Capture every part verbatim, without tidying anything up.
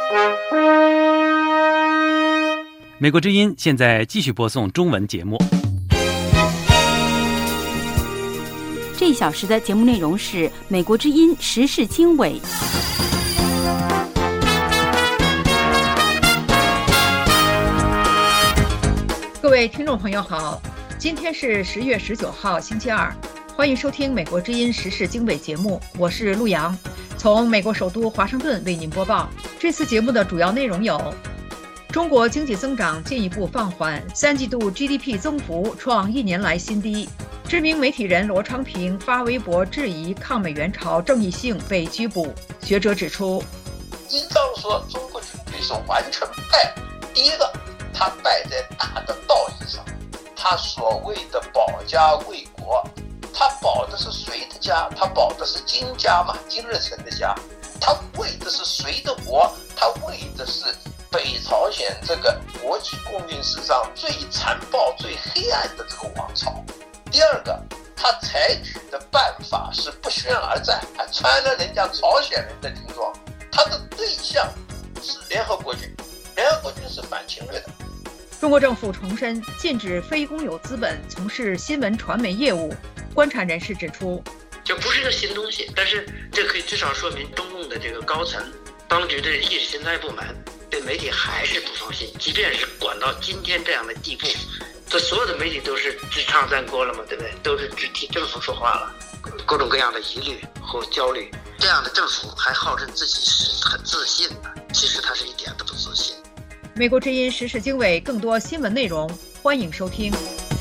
美国之音现在继续播送中文节目。 这一小时的节目内容是美国之音时事经纬。 各位听众朋友好，今天是十月十九号星期二，欢迎收听美国之音时事经纬节目，我是陆阳，从美国首都华盛顿为您播报。这次节目的主要内容有：中国经济增长进一步放缓，三季度 G D P 增幅创一年来新低。知名媒体人罗昌平发微博质疑抗美援朝正义性被拘捕。学者指出， 应当说中国军队是完全败。第一个，他败在大的道义上，他所谓的保家卫国，他保的是谁的家？他保的是金家嘛，金日成的家。他为的是谁的国？他为的是北朝鲜这个国际共运史上最残暴、最黑暗的这个王朝。第二个，他采取的办法是不宣而战，还穿了人家朝鲜人的军装。他的对象是联合国军，联合国军是反侵略的。 中国政府重申禁止非公有资本从事新闻传媒业务。观察人士指出， 就不是个新东西，但是这可以至少说明中共的这个高层当局对意识形态不满，对媒体还是不放心，即便是管到今天这样的地步，这所有的媒体都是只唱赞歌了嘛，对不对？都是只替政府说话了，各种各样的疑虑和焦虑，这样的政府还号称自己是很自信的，其实他是一点都不自信。 美国之音时事经纬更多新闻内容，欢迎收听。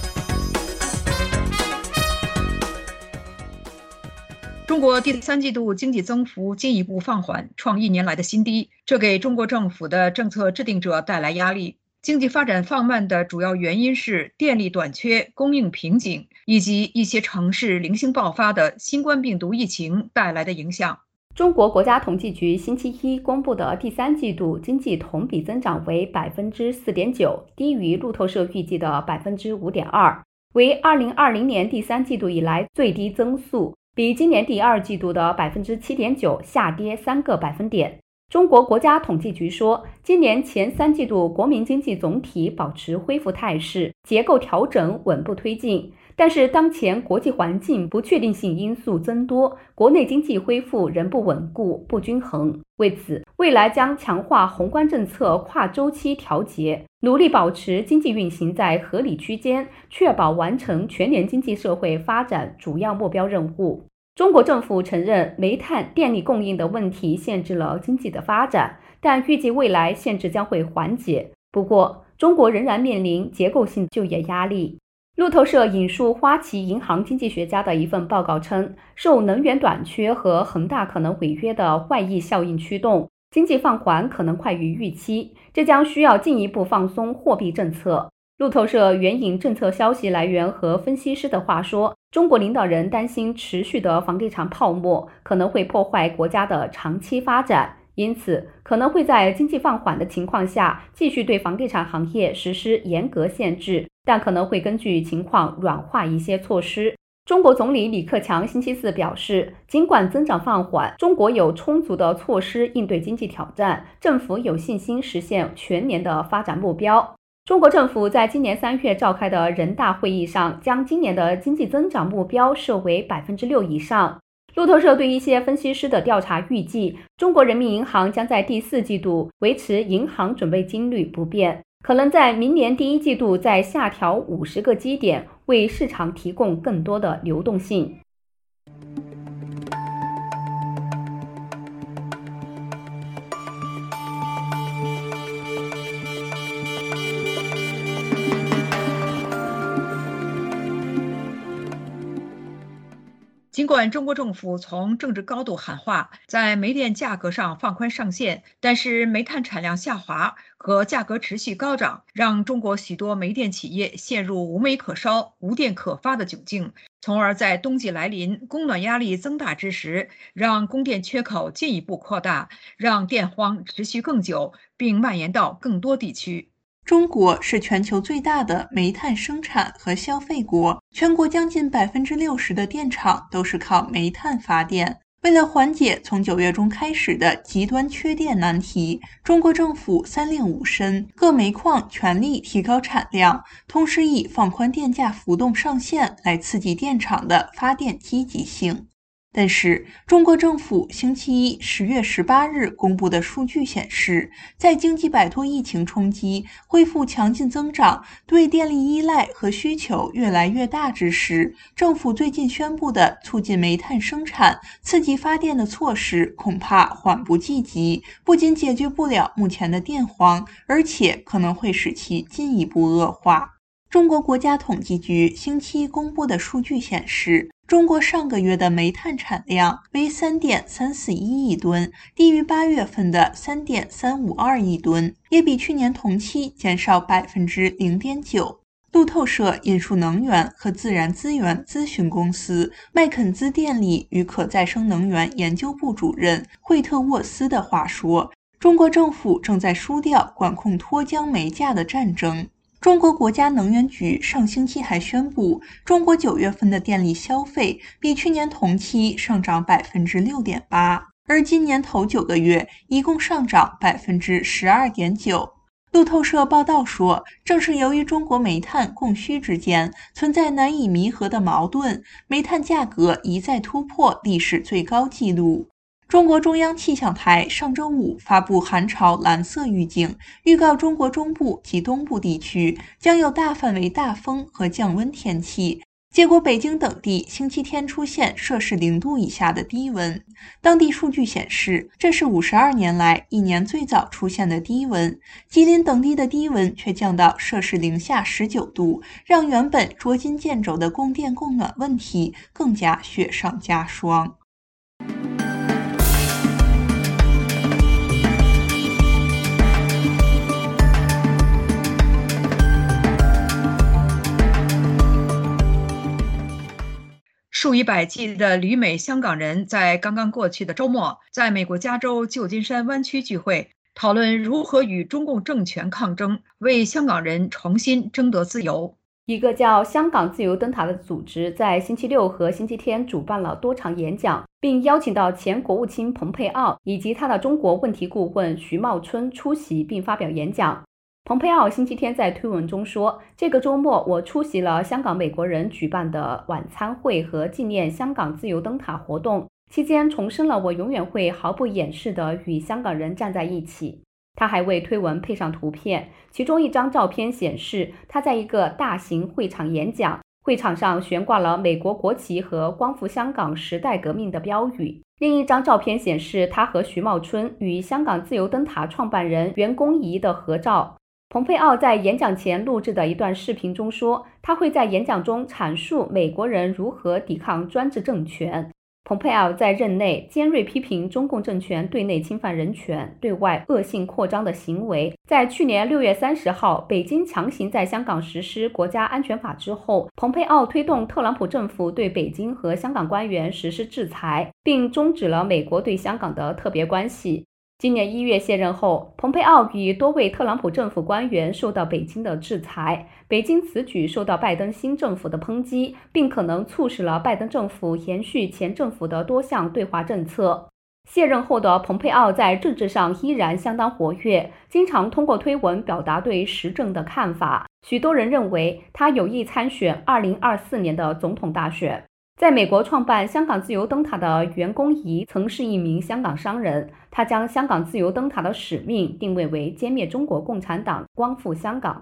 中国第三季度经济增幅进一步放缓，创一年来的新低，这给中国政府的政策制定者带来压力。经济发展放慢的主要原因是电力短缺、供应瓶颈，以及一些城市零星爆发的新冠病毒疫情带来的影响。 中国国家统计局星期一公布的第三季度经济同比增长为 百分之四点九， 低于路透社预计的 百分之五点二， 为二零二零年第三季度以来最低增速，比今年第二季度的 百分之七点九 下跌三个百分点。中国国家统计局说，今年前三季度国民经济总体保持恢复态势，结构调整稳步推进。但是当前国际环境不确定性因素增多，国内经济恢复仍不稳固、不均衡。为此，未来将强化宏观政策跨周期调节，努力保持经济运行在合理区间，确保完成全年经济社会发展主要目标任务。中国政府承认煤炭、电力供应的问题限制了经济的发展，但预计未来限制将会缓解。不过，中国仍然面临结构性就业压力。路透社引述花旗银行经济学家的一份报告称，受能源短缺和恒大可能违约的外溢效应驱动，经济放缓可能快于预期，这将需要进一步放松货币政策。路透社援引政策消息来源和分析师的话说，中国领导人担心持续的房地产泡沫可能会破坏国家的长期发展，因此可能会在经济放缓的情况下继续对房地产行业实施严格限制，但可能会根据情况软化一些措施。中国总理李克强星期四表示，尽管增长放缓，中国有充足的措施应对经济挑战，政府有信心实现全年的发展目标。中国政府在今年三月召开的人大会议上，将今年的经济增长目标设为 百分之六 以上。路透社对一些分析师的调查预计，中国人民银行将在第四季度维持银行准备金率不变，可能在明年第一季度再下调五十个基点，为市场提供更多的流动性。 尽管中国政府从政治高度喊话，在煤电价格上放宽上限，但是煤炭产量下滑和价格持续高涨，让中国许多煤电企业陷入无煤可烧、无电可发的窘境，从而在冬季来临、供暖压力增大之时，让供电缺口进一步扩大，让电荒持续更久，并蔓延到更多地区。 中国是全球最大的煤炭生产和消费国，全国将近 百分之六十 的电厂都是靠煤炭发电。 为了缓解从九月中开始的极端缺电难题，中国政府三令五申，各煤矿全力提高产量，同时以放宽电价浮动上限来刺激电厂的发电积极性。但是，中国政府星期一十月十八日公布的数据显示，在经济摆脱疫情冲击、恢复强劲增长、对电力依赖和需求越来越大之时，政府最近宣布的促进煤炭生产、刺激发电的措施恐怕缓不济急，不仅解决不了目前的电荒，而且可能会使其进一步恶化。中国国家统计局星期一公布的数据显示，中国上个月的煤炭产量为 三点三四一亿吨，低于八月份的 三点三五二亿吨，也比去年同期减少 百分之零点九。路透社引述能源和自然资源咨询公司麦肯兹电力与可再生能源研究部主任惠特沃斯的话说，中国政府正在输掉管控脱缰煤价的战争。中国国家能源局上星期还宣布，中国九月份的电力消费比去年同期上涨 百分之六点八， 而今年头九个月一共上涨 百分之十二点九。路透社报道说，正是由于中国煤炭供需之间存在难以弥合的矛盾，煤炭价格一再突破历史最高纪录。中国中央气象台上周五发布寒潮蓝色预警，预告中国中部及东部地区将有大范围大风和降温天气。结果，北京等地星期天出现摄氏零度以下的低温。当地数据显示，这是五十二年来一年最早出现的低温。吉林等地的低温却降到摄氏零下十九度，让原本捉襟见肘的供电供暖问题更加雪上加霜。 数以百计的旅美香港人在刚刚过去的周末，在美国加州旧金山湾区聚会，讨论如何与中共政权抗争，为香港人重新争得自由。 一个叫香港自由灯塔的组织在星期六和星期天主办了多场演讲，并邀请到前国务卿蓬佩奥以及他的中国问题顾问徐茂春出席并发表演讲。蓬佩奥星期天在推文中说，这个周末我出席了香港美国人举办的晚餐会和纪念香港自由灯塔活动，期间重申了我永远会毫不掩饰地与香港人站在一起。他还为推文配上图片，其中一张照片显示他在一个大型会场演讲，会场上悬挂了美国国旗和光复香港时代革命的标语。另一张照片显示他和徐茂春与香港自由灯塔创办人袁弓夷的合照。蓬佩奥在演讲前录制的一段视频中说，他会在演讲中阐述美国人如何抵抗专制政权。蓬佩奥在任内尖锐批评中共政权对内侵犯人权、对外恶性扩张的行为。在去年六月三十号，北京强行在香港实施国家安全法之后，蓬佩奥推动特朗普政府对北京和香港官员实施制裁，并终止了美国对香港的特别关系。今年一月卸任后，蓬佩奥与多位特朗普政府官员受到北京的制裁，北京此举受到拜登新政府的抨击，并可能促使了拜登政府延续前政府的多项对华政策。卸任后的蓬佩奥在政治上依然相当活跃，经常通过推文表达对时政的看法。许多人认为他有意参选二零二四年的总统大选。在美国创办香港自由灯塔的袁弓夷曾是一名香港商人，他将香港自由灯塔的使命定位为歼灭中国共产党，光复香港。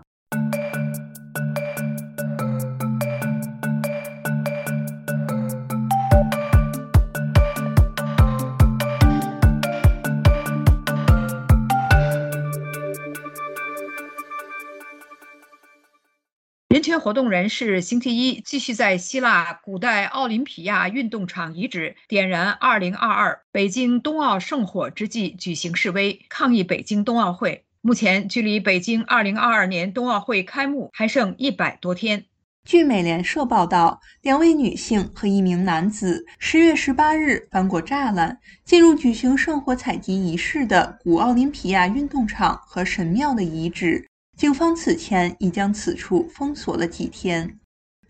人权活动人士星期一继续在希腊古代奥林匹亚运动场遗址点燃二零二二北京冬奥圣火之际举行示威，抗议北京冬奥会。目前距离北京二零二二年冬奥会开幕还剩一百多天。 据美联社报道，两位女性和一名男子十月十八日翻过栅栏，进入举行圣火采集仪式的古奥林匹亚运动场和神庙的遗址。警方此前已将此处封锁了几天。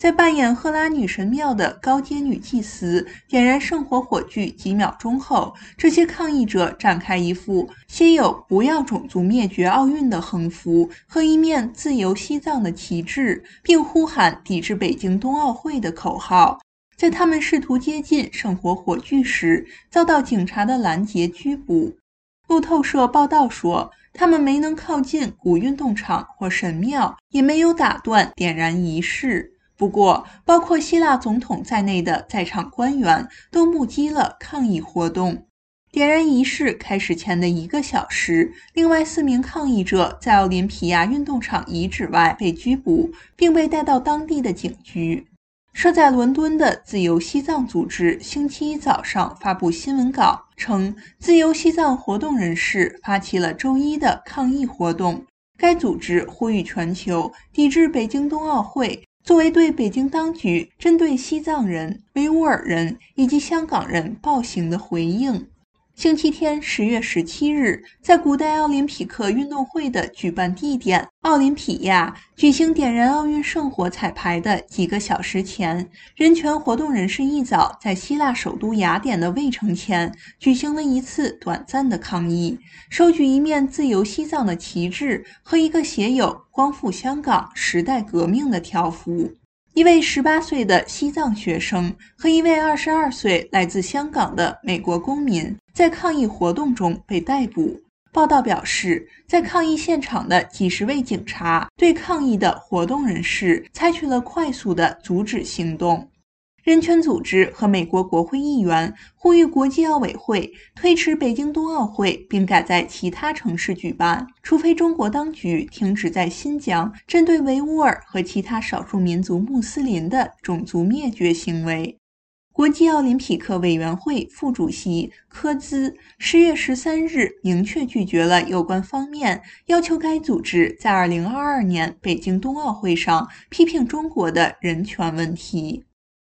在扮演赫拉女神庙的高阶女祭司点燃圣火火炬几秒钟后，这些抗议者展开一副写有不要种族灭绝奥运的横幅和一面自由西藏的旗帜，并呼喊抵制北京冬奥会的口号。在他们试图接近圣火火炬时，遭到警察的拦截拘捕。路透社报道说，他们没能靠近古运动场或神庙，也没有打断点燃仪式。不过，包括希腊总统在内的在场官员都目击了抗议活动。点燃仪式开始前的一个小时，另外四名抗议者在奥林匹亚运动场遗址外被拘捕，并被带到当地的警局。设在伦敦的自由西藏组织星期一早上发布新闻稿，称自由西藏活动人士发起了周一的抗议活动。该组织呼吁全球抵制北京冬奥会，作为对北京当局针对西藏人、维吾尔人以及香港人暴行的回应。星期天十月十七日，在古代奥林匹克运动会的举办地点奥林匹亚举行点燃奥运圣火彩排的几个小时前，人权活动人士一早在希腊首都雅典的卫城前举行了一次短暂的抗议，手举一面自由西藏的旗帜和一个写有光复香港时代革命的条幅。一位十八岁的西藏学生和一位二十二岁来自香港的美国公民在抗议活动中被逮捕。报道表示，在抗议现场的几十位警察对抗议的活动人士采取了快速的阻止行动。人权组织和美国国会议员呼吁国际奥委会推迟北京冬奥会，并改在其他城市举办，除非中国当局停止在新疆针对维吾尔和其他少数民族穆斯林的种族灭绝行为。国际奥林匹克委员会副主席科兹十月十三日明确拒绝了有关方面要求该组织在二零二二年北京冬奥会上批评中国的人权问题。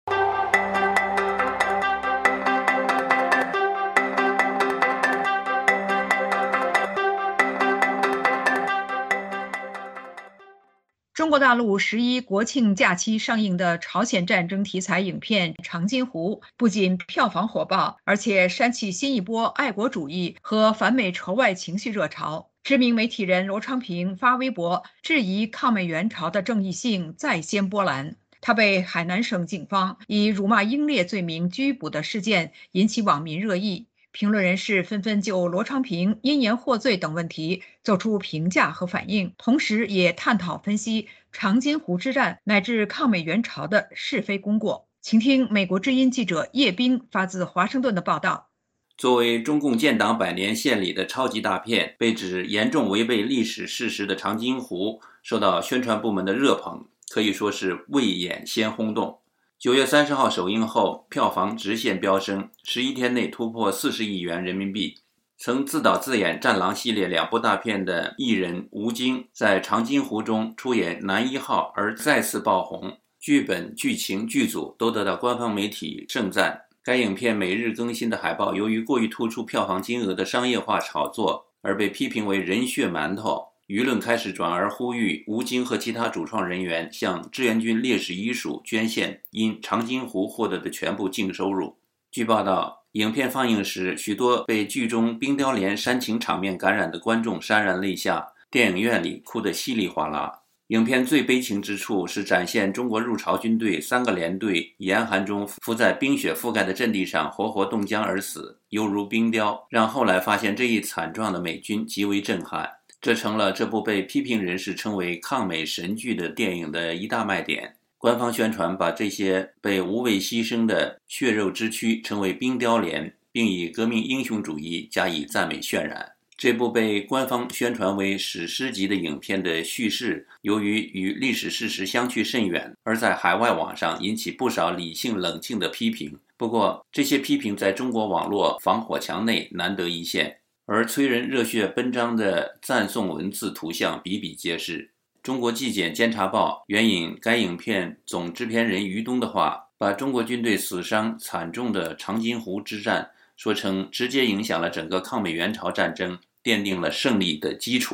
中国大陆十一国庆假期上映的朝鲜战争题材影片《长津湖》不仅票房火爆，而且煽起新一波爱国主义和反美仇外情绪热潮。知名媒体人罗昌平发微博质疑抗美援朝的正义性再掀波澜。他被海南省警方以辱骂英烈罪名拘捕的事件引起网民热议。评论人士纷纷就罗昌平因言获罪等问题做出评价和反应，同时也探讨分析长津湖之战乃至抗美援朝的是非功过。请听美国之音记者叶冰发自华盛顿的报道。 作为中共建党百年献礼的超级大片，被指严重违背历史事实的长津湖受到宣传部门的热捧，可以说是未演先轰动。九月三十号首映后，票房直线飙升，十一天内突破四十亿元人民币。曾自导自演《战狼》系列两部大片的艺人吴京，在《长津湖》中出演男一号而再次爆红，剧本、剧情、剧组都得到官方媒体盛赞。该影片每日更新的海报，由于过于突出票房金额的商业化炒作，而被批评为人血馒头。舆论开始转而呼吁吴京和其他主创人员向志愿军烈士遗属捐献因长津湖获得的全部净收入。据报道，影片放映时，许多被剧中冰雕连煽情场面感染的观众潸然泪下，电影院里哭得稀里哗啦。影片最悲情之处是展现中国入朝军队三个连队严寒中伏在冰雪覆盖的阵地上活活冻僵而死，犹如冰雕，让后来发现这一惨状的美军极为震撼。这成了这部被批评人士称为抗美神剧的电影的一大卖点。官方宣传把这些被无畏牺牲的血肉之躯称为冰雕连，并以革命英雄主义加以赞美渲染。这部被官方宣传为史诗级的影片的叙事，由于与历史事实相去甚远，而在海外网上引起不少理性冷静的批评。不过，这些批评在中国网络防火墙内难得一现。而催人热血奔张的赞颂文字图像比比皆是。中国纪检监察报援引该影片总制片人于东的话，把中国军队死伤惨重的长津湖之战说成直接影响了整个抗美援朝战争，奠定了胜利的基础。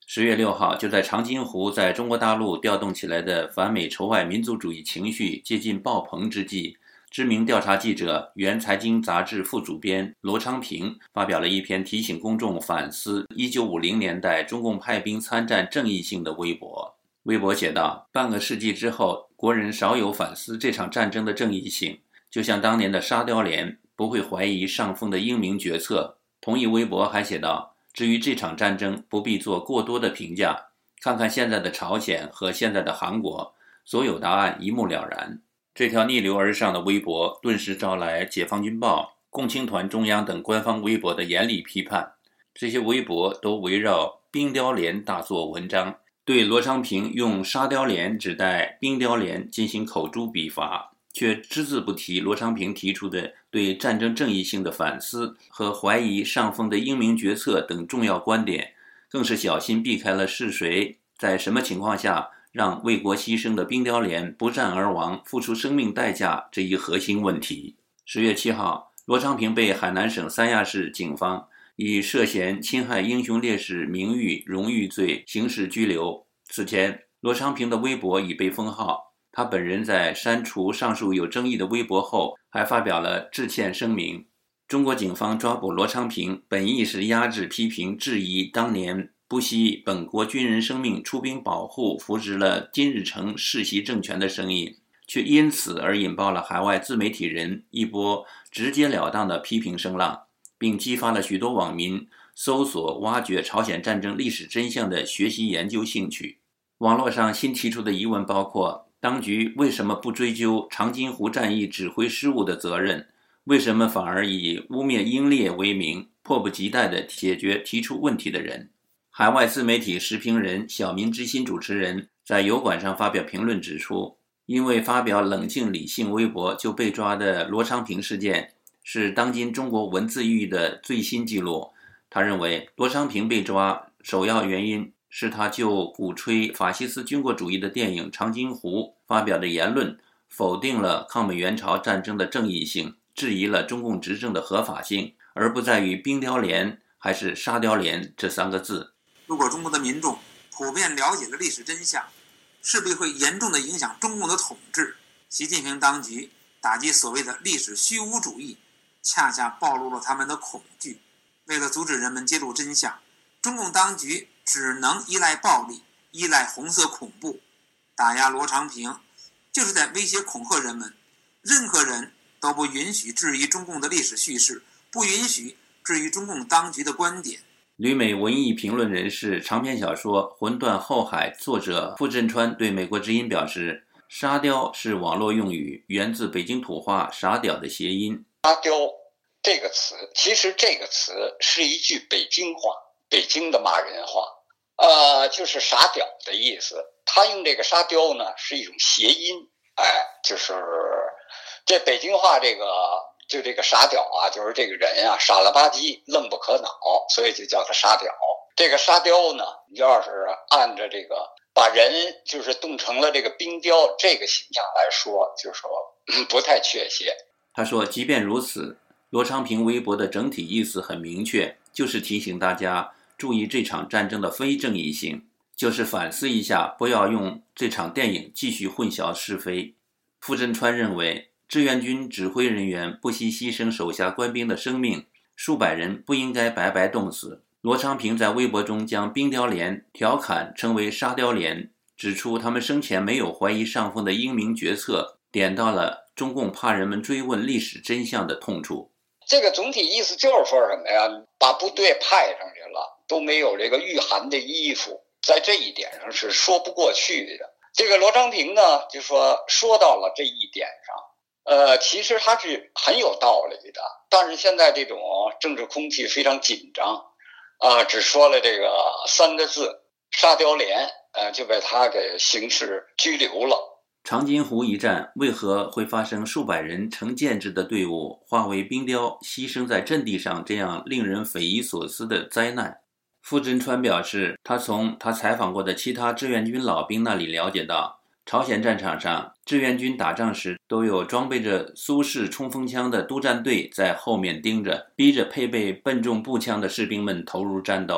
十月六号，就在长津湖在中国大陆调动起来的反美仇外民族主义情绪接近爆棚之际，知名调查记者、原财经杂志副主编罗昌平发表了一篇提醒公众反思一九五零年代中共派兵参战正义性的微博。微博写道：半个世纪之后，国人少有反思这场战争的正义性，就像当年的沙雕连不会怀疑上峰的英明决策。同一微博还写道：至于这场战争不必做过多的评价，看看现在的朝鲜和现在的韩国，所有答案一目了然。这条逆流而上的微博顿时招来解放军报、共青团中央等官方微博的严厉批判。这些微博都围绕冰雕连大做文章，对罗昌平用沙雕连指代冰雕连进行口诛笔伐，却只字不提罗昌平提出的对战争正义性的反思和怀疑上峰的英明决策等重要观点，更是小心避开了是谁在什么情况下让为国牺牲的冰雕连不战而亡，付出生命代价这一核心问题。十月七号，罗昌平被海南省三亚市警方以涉嫌侵害英雄烈士名誉荣誉罪刑事拘留。此前，罗昌平的微博已被封号，他本人在删除上述有争议的微博后，还发表了致歉声明。中国警方抓捕罗昌平，本意是压制批评质疑当年不惜本国军人生命出兵保护扶植了金日成世袭政权的声音，却因此而引爆了海外自媒体人一波直截了当的批评声浪，并激发了许多网民搜索挖掘朝鲜战争历史真相的学习研究兴趣。网络上新提出的疑问包括：当局为什么不追究长津湖战役指挥失误的责任？为什么反而以污蔑英烈为名，迫不及待地解决提出问题的人？海外自媒体时评人小民之心主持人在油管上发表评论指出，因为发表冷静理性微博就被抓的罗昌平事件是当今中国文字狱的最新记录。他认为罗昌平被抓首要原因是他就鼓吹法西斯军国主义的电影《长津湖》发表的言论否定了抗美援朝战争的正义性，质疑了中共执政的合法性，而不在于冰雕连还是沙雕连这三个字。 如果中国的民众普遍了解了历史真相，势必会严重的影响中共的统治。习近平当局打击所谓的历史虚无主义，恰恰暴露了他们的恐惧。为了阻止人们揭露真相，中共当局只能依赖暴力，依赖红色恐怖。打压罗昌平就是在威胁恐吓人们，任何人都不允许质疑中共的历史叙事，不允许质疑中共当局的观点。 旅美文艺评论人士、长篇小说《魂断后海》作者傅振川对美国之音表示，沙雕是网络用语，源自北京土话傻屌的谐音。 沙雕这个词，其实这个词是一句北京话，北京的骂人话，呃，就是傻屌的意思。他用这个沙雕呢，是一种谐音，哎，就是这北京话这个就这个傻屌啊，就是这个人啊，傻了吧唧，愣不可脑，所以就叫他沙屌。这个沙雕呢，你要是按着这个把人就是冻成了这个冰雕这个形象来说，就说、嗯、不太确切。 他说，即便如此，罗昌平微博的整体意思很明确，就是提醒大家注意这场战争的非正义性，就是反思一下，不要用这场电影继续混淆是非。傅振川认为，志愿军指挥人员不惜牺牲手下官兵的生命，数百人不应该白白冻死。罗昌平在微博中将冰雕连调侃称为沙雕连，指出他们生前没有怀疑上峰的英明决策，点到了中共怕人们追问历史真相的痛处。 这个总体意思就是说什么呀？把部队派上去了，都没有这个御寒的衣服，在这一点上是说不过去的。这个罗昌平呢，就说说到了这一点上。呃，其实他是很有道理的，但是现在这种政治空气非常紧张，啊、呃，只说了这个三个字“沙雕连”，呃，就被他给刑事拘留了。 长津湖一战为何会发生数百人成建制的队伍化为冰雕，牺牲在阵地上这样令人匪夷所思的灾难？傅振川表示，他从他采访过的其他志愿军老兵那里了解到，朝鲜战场上，志愿军打仗时都有装备着苏式冲锋枪的督战队在后面盯着，逼着配备笨重步枪的士兵们投入战斗。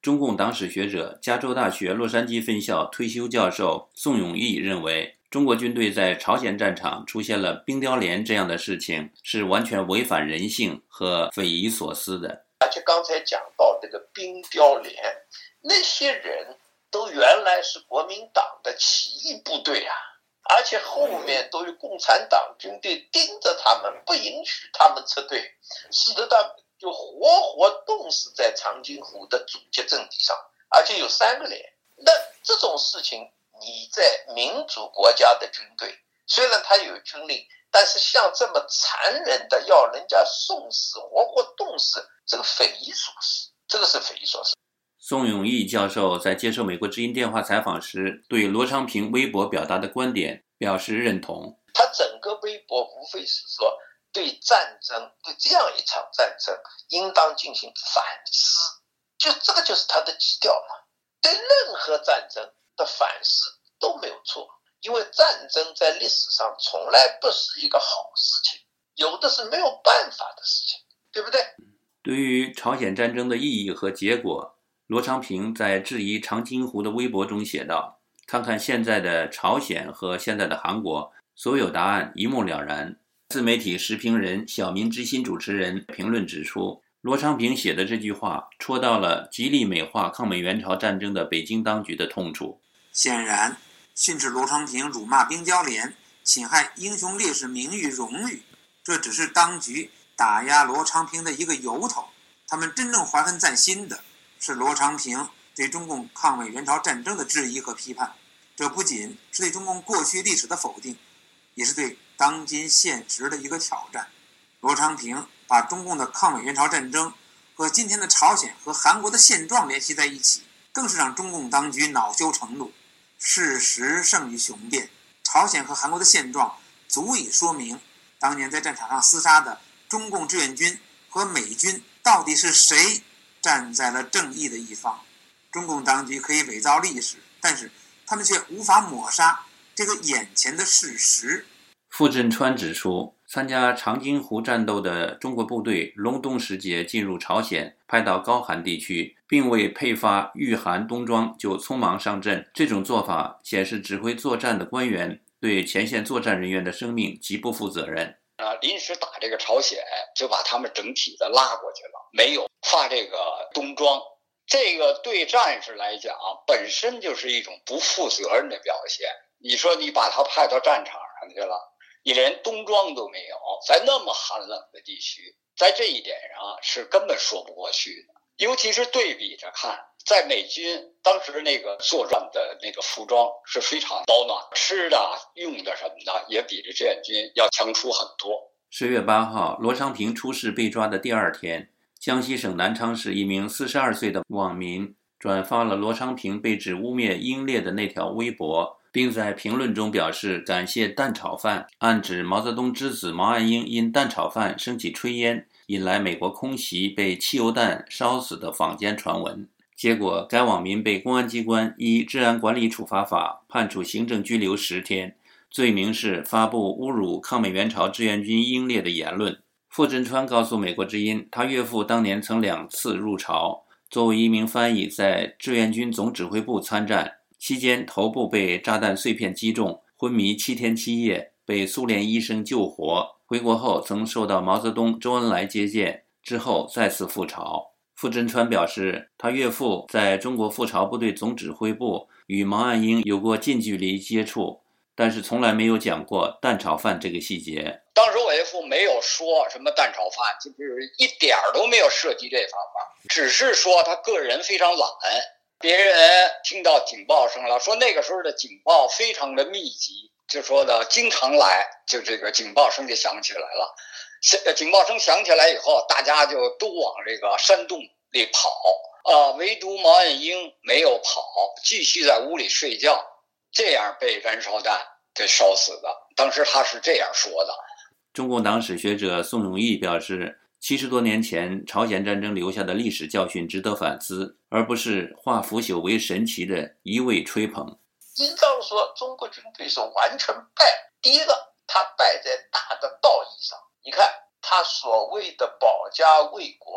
中共党史学者、加州大学洛杉矶分校退休教授宋永毅认为，中国军队在朝鲜战场出现了冰雕连这样的事情，是完全违反人性和匪夷所思的。 而且刚才讲到这个冰雕连，那些人都原来是国民党的起义部队啊，而且后面都有共产党军队盯着他们，不允许他们撤退，使得他们就活活冻死在长津湖的阻击阵地上，而且有三个连。那这种事情，你在民主国家的军队，虽然他有军令，但是像这么残忍的要人家送死、活活冻死，这个匪夷所思，这个是匪夷所思。 宋永毅教授在接受美国之音电话采访时，对罗昌平微博表达的观点表示认同。 他整个微博无非是说，对战争，对这样一场战争，应当进行反思，就这个就是他的基调嘛。对任何战争的反思都没有错，因为战争在历史上从来不是一个好事情，有的是没有办法的事情，对不对？ 对于朝鲜战争的意义和结果，罗昌平在质疑长津湖的微博中写道：看看现在的朝鲜和现在的韩国，所有答案一目了然。自媒体时评人小明之心主持人评论指出，罗昌平写的这句话戳到了极力美化抗美援朝战争的北京当局的痛处。 显然，训斥罗昌平辱骂冰雕连，侵害英雄烈士名誉荣誉，这只是当局打压罗昌平的一个由头。他们真正怀恨在心的是罗昌平对中共抗美援朝战争的质疑和批判，这不仅是对中共过去历史的否定，也是对当今现实的一个挑战。罗昌平把中共的抗美援朝战争和今天的朝鲜和韩国的现状联系在一起，更是让中共当局恼羞成怒。事实胜于雄辩，朝鲜和韩国的现状足以说明当年在战场上厮杀的中共志愿军和美军到底是谁站在了正义的一方。中共当局可以伪造历史，但是他们却无法抹杀这个眼前的事实。 傅振川指出，参加长津湖战斗的中国部队隆冬时节进入朝鲜，派到高寒地区，并未配发御寒冬装就匆忙上阵，这种做法显示指挥作战的官员对前线作战人员的生命极不负责任。 啊，临时打这个朝鲜，就把他们整体的拉过去了，没有发这个冬装。这个对战士来讲，本身就是一种不负责任的表现。你说你把他派到战场上去了，你连冬装都没有，在那么寒冷的地区，在这一点上是根本说不过去的。尤其是对比着看，在美军当时那个作战的那个服装是非常保暖，吃的用的什么的也比这志愿军要强出很多。 十月八号，罗昌平出事被抓的第二天，江西省南昌市一名四十二岁的网民转发了罗昌平被指污蔑英烈的那条微博，并在评论中表示感谢蛋炒饭，暗指毛泽东之子毛岸英因蛋炒饭升起炊烟，引来美国空袭被汽油弹烧死的坊间传闻。结果该网民被公安机关依治安管理处罚法判处行政拘留十天，罪名是发布侮辱抗美援朝志愿军英烈的言论。傅振川告诉美国之音，他岳父当年曾两次入朝，作为一名翻译在志愿军总指挥部参战，期间头部被炸弹碎片击中，昏迷七天七夜，被苏联医生救活。回国后曾受到毛泽东、周恩来接见，之后再次赴朝。傅振川表示，他岳父在中国赴朝部队总指挥部与毛岸英有过近距离接触，但是从来没有讲过蛋炒饭这个细节。 当时我岳父没有说什么蛋炒饭，就是一点都没有涉及这方面，只是说他个人非常懒。别人听到警报声了，说那个时候的警报非常的密集，就说的经常来，就这个警报声就响起来了。警报声响起来以后，大家就都往这个山洞里跑，啊，唯独毛岸英没有跑，继续在屋里睡觉，这样被燃烧弹给烧死的。当时他是这样说的。 中共党史学者宋永毅表示，七十多年前朝鲜战争留下的历史教训值得反思，而不是化腐朽为神奇的一味吹捧。 应当说，中国军队是完全败。第一个，他败在大的道义上。你看，他所谓的保家卫国，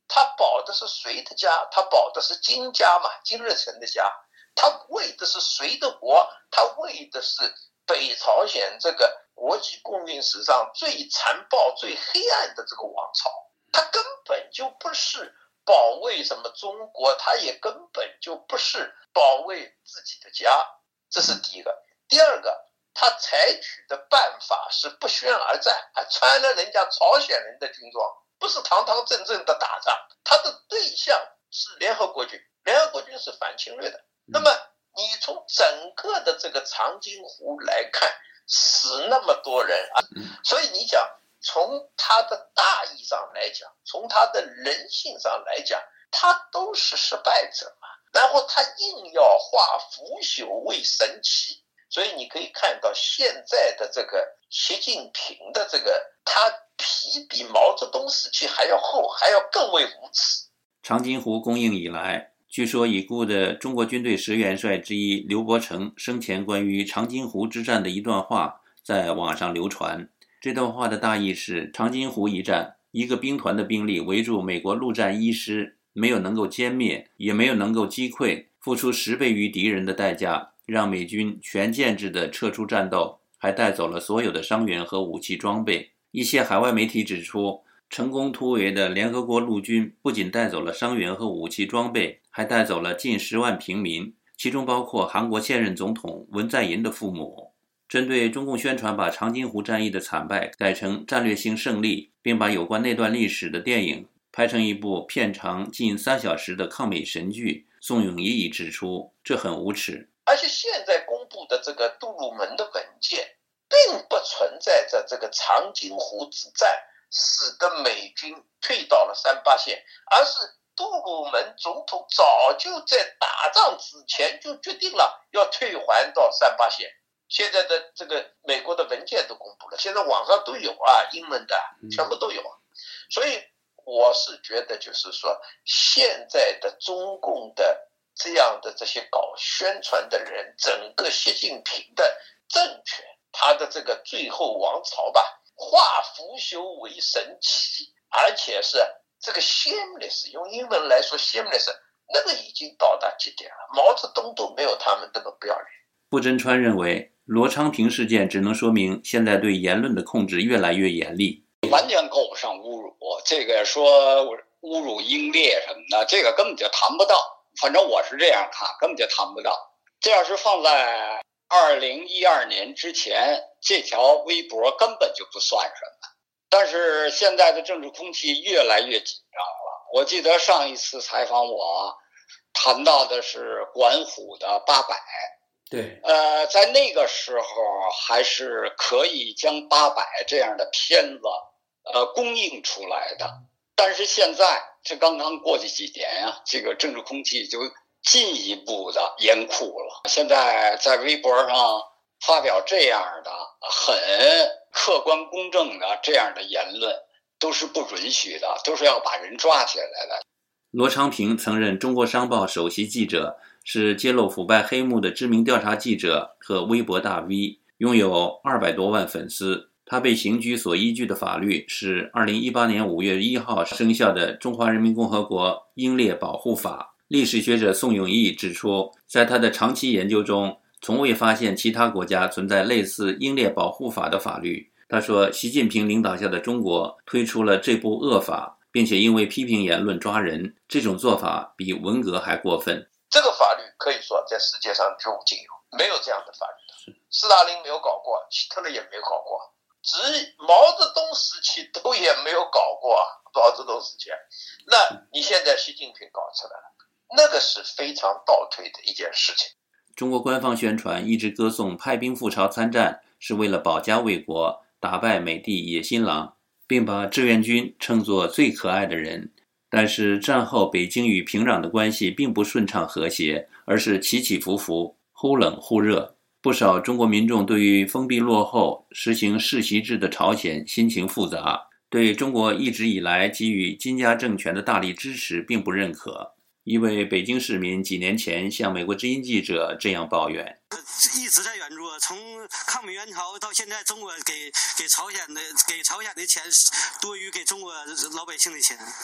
他保的是谁的家？他保的是金家嘛，金日成的家。他为的是谁的国？他为的是北朝鲜这个国际共运史上最残暴、最黑暗的这个王朝。他根本就不是保卫什么中国，他也根本就不是保卫自己的家。这是第一个。第二个，他采取的办法是不宣而战，还穿了人家朝鲜人的军装，不是堂堂正正的打仗。他的对象是联合国军，联合国军是反侵略的。那么你从整个的这个长津湖来看，死那么多人啊，所以你讲从他的大义上来讲，从他的人性上来讲，他都是失败者嘛。然后他硬要化腐朽为神奇，所以你可以看到现在的这个习近平的这个，他皮比毛泽东时期还要厚，还要更为无耻。 长津湖供应以来，据说已故的中国军队十元帅之一刘伯承生前关于长津湖之战的一段话在网上流传。这段话的大意是：长津湖一战，一个兵团的兵力围住美国陆战一师，没有能够歼灭，也没有能够击溃，付出十倍于敌人的代价，让美军全建制的撤出战斗，还带走了所有的伤员和武器装备。一些海外媒体指出，成功突围的联合国陆军不仅带走了伤员和武器装备，还带走了近十万平民，其中包括韩国现任总统文在寅的父母。针对中共宣传把长津湖战役的惨败改成战略性胜利，并把有关那段历史的电影拍成一部片长近三小时的抗美神剧，宋永毅指出，这很无耻。 而且现在公布的这个杜鲁门的文件，并不存在着这个长津湖之战使得美军退到了三八线，而是杜鲁门总统早就在打仗之前就决定了要退还到三八线。现在的这个美国的文件都公布了，现在网上都有啊，英文的全部都有。所以我是觉得就是说，现在的中共的这样的这些搞宣传的人，整个习近平的政权，他的这个最后王朝吧，化腐朽为神奇，而且是这个 shameless， 用英文来说 shameless， 那个已经到达极点了。毛泽东都没有他们这么不要脸。 傅真川认为，罗昌平事件只能说明现在对言论的控制越来越严厉， 完全够不上侮辱。这个说侮辱英烈什么的，这个根本就谈不到。反正我是这样看，根本就谈不到。这要是放在二零一二年之前，这条微博根本就不算什么。但是现在的政治空气越来越紧张了。我记得上一次采访我谈到的是管虎的八百。 对， 呃，在那个时候还是可以将八百这样的片子呃供应出来的，但是现在这刚刚过去几年啊，这个政治空气就进一步的严酷了。现在在微博上发表这样的很客观公正的这样的言论都是不允许的，都是要把人抓起来的。 罗昌平曾任中国商报首席记者，是揭露腐败黑幕的知名调查记者和微博大 V， 拥有二百多万粉丝。他被刑拘所依据的法律是二零一八年五月一号生效的《中华人民共和国英烈保护法》。历史学者宋永毅指出，在他的长期研究中，从未发现其他国家存在类似英烈保护法的法律。他说，习近平领导下的中国推出了这部恶法，并且因为批评言论抓人，这种做法比文革还过分。 这个法律可以说在世界上绝无仅有，没有这样的法律的。斯大林没有搞过，希特勒也没有搞过，直毛泽东时期都也没有搞过。毛泽东时期，那你现在习近平搞出来了，那个是非常倒退的一件事情。 中国官方宣传一直歌颂派兵赴朝参战是为了保家卫国，打败美帝野心狼，并把志愿军称作最可爱的人。但是战后北京与平壤的关系并不顺畅和谐，而是起起伏伏，忽冷忽热。不少中国民众对于封闭落后、实行世袭制的朝鲜心情复杂，对中国一直以来给予金家政权的大力支持并不认可。一位北京市民几年前向美国之音记者这样抱怨： 一直在援助，从抗美援朝到现在，中国给给朝鲜的给朝鲜的钱多于给中国老百姓的钱。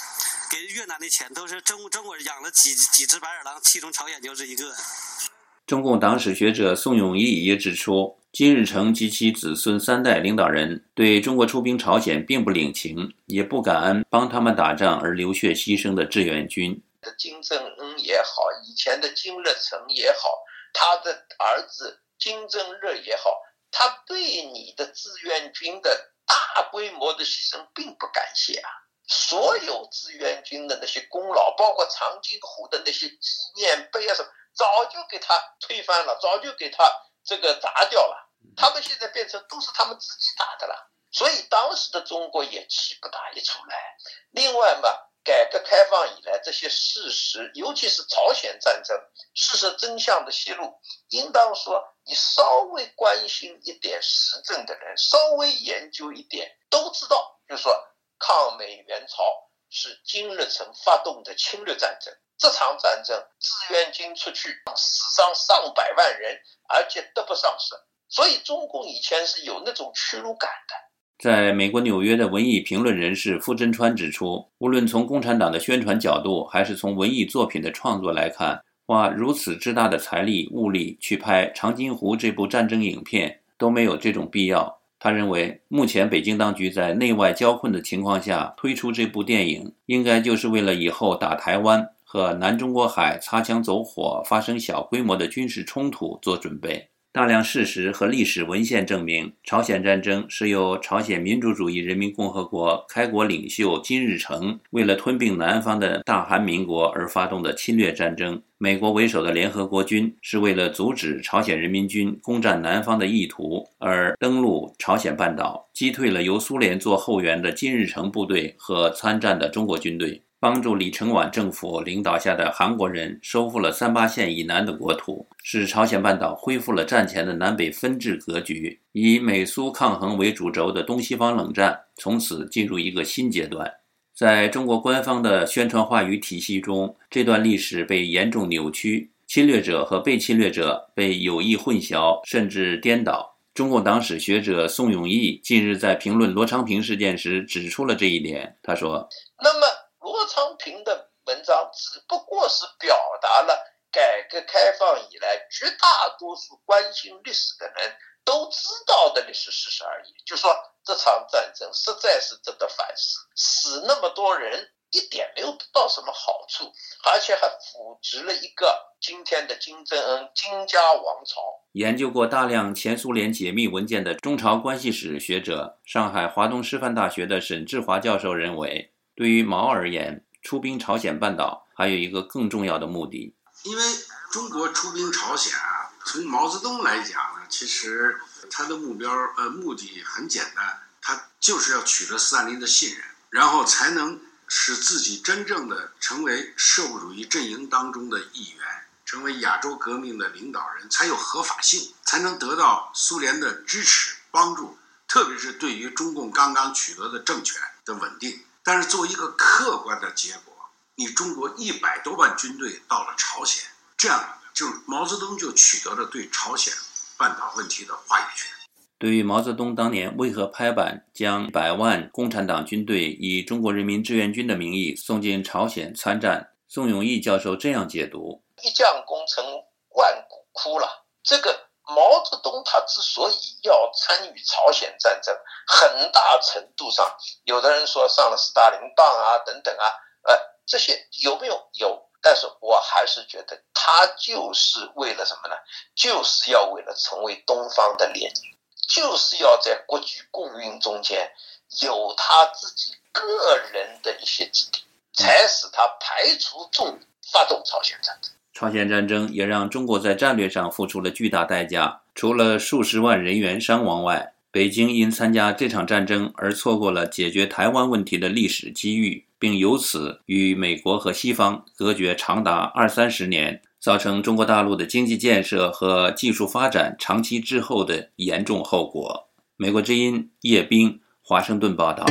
给越南的钱都是中中国人养了几几只白眼狼，其中朝鲜就是一个。 中共党史学者宋永毅也指出，金日成及其子孙三代领导人对中国出兵朝鲜并不领情，也不感恩帮他们打仗而流血牺牲的志愿军。 金正恩也好，以前的金日成也好，他的儿子金正日也好，他对你的志愿军的大规模的牺牲并不感谢啊。所有志愿军的那些功劳，包括长津湖的那些纪念碑啊什么，早就给他推翻了，早就给他这个砸掉了。他们现在变成都是他们自己打的了，所以当时的中国也气不打一处来。另外嘛，改革开放以来，这些事实，尤其是朝鲜战争事实真相的揭露，应当说你稍微关心一点时政的人，稍微研究一点都知道，就是说抗美援朝是金日成发动的侵略战争。这场战争志愿军出去死伤上百万人，而且得不偿失，所以中共以前是有那种屈辱感的。 在美国纽约的文艺评论人士傅真川指出，无论从共产党的宣传角度，还是从文艺作品的创作来看，花如此之大的财力物力去拍《长津湖》这部战争影片都没有这种必要。他认为，目前北京当局在内外交困的情况下推出这部电影，应该就是为了以后打台湾和南中国海擦枪走火发生小规模的军事冲突做准备。大量事实和历史文献证明，朝鲜战争是由朝鲜民主主义人民共和国开国领袖金日成为了吞并南方的大韩民国而发动的侵略战争。美国为首的联合国军是为了阻止朝鲜人民军攻占南方的意图而登陆朝鲜半岛，击退了由苏联做后援的金日成部队和参战的中国军队，帮助李承晚政府领导下的韩国人收复了三八线以南的国土，使朝鲜半岛恢复了战前的南北分治格局，以美苏抗衡为主轴的东西方冷战从此进入一个新阶段。在中国官方的宣传话语体系中，这段历史被严重扭曲，侵略者和被侵略者被有意混淆甚至颠倒。中共党史学者宋永毅近日在评论罗昌平事件时指出了这一点。他说， 那么罗昌平的文章只不过是表达了改革开放以来绝大多数关心历史的人都知道的历史事实而已，就说这场战争实在是值得反思，死那么多人一点没有得到什么好处，而且还扶植了一个今天的金正恩金家王朝。 研究过大量前苏联解密文件的中朝关系史学者、上海华东师范大学的沈志华教授认为，对于毛而言，出兵朝鲜半岛还有一个更重要的目的。 因为中国出兵朝鲜啊，从毛泽东来讲呢，其实他的目标呃目的很简单，他就是要取得斯大林的信任，然后才能使自己真正的成为社会主义阵营当中的一员，成为亚洲革命的领导人，才有合法性，才能得到苏联的支持帮助，特别是对于中共刚刚取得的政权的稳定。但是作为一个客观的结果，你中国一百多万军队到了朝鲜，这样就毛泽东就取得了对朝鲜半岛问题的话语权。 对于毛泽东当年为何拍板将百万共产党军队以中国人民志愿军的名义送进朝鲜参战，宋永毅教授这样解读： 一将功成万骨枯了。这个毛泽东他之所以要参与朝鲜战争，很大程度上，有的人说上了斯大林当啊，等等啊，呃，这些有没有？有。但是我还是觉得他就是为了什么呢？就是要为了成为东方的列宁，就是要在国际共运中间有他自己个人的一些基地，才使他排除众议发动朝鲜战争。 朝鲜战争也让中国在战略上付出了巨大代价，除了数十万人员伤亡外，北京因参加这场战争而错过了解决台湾问题的历史机遇，并由此与美国和西方隔绝长达二三十年，造成中国大陆的经济建设和技术发展长期滞后的严重后果。美国之音叶冰，华盛顿报道。